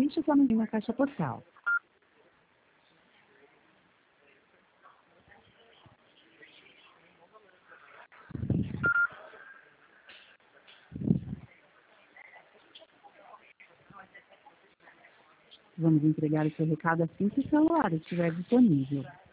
Deixe sua mensagem na caixa postal. Vamos entregar o seu recado assim que o celular estiver disponível.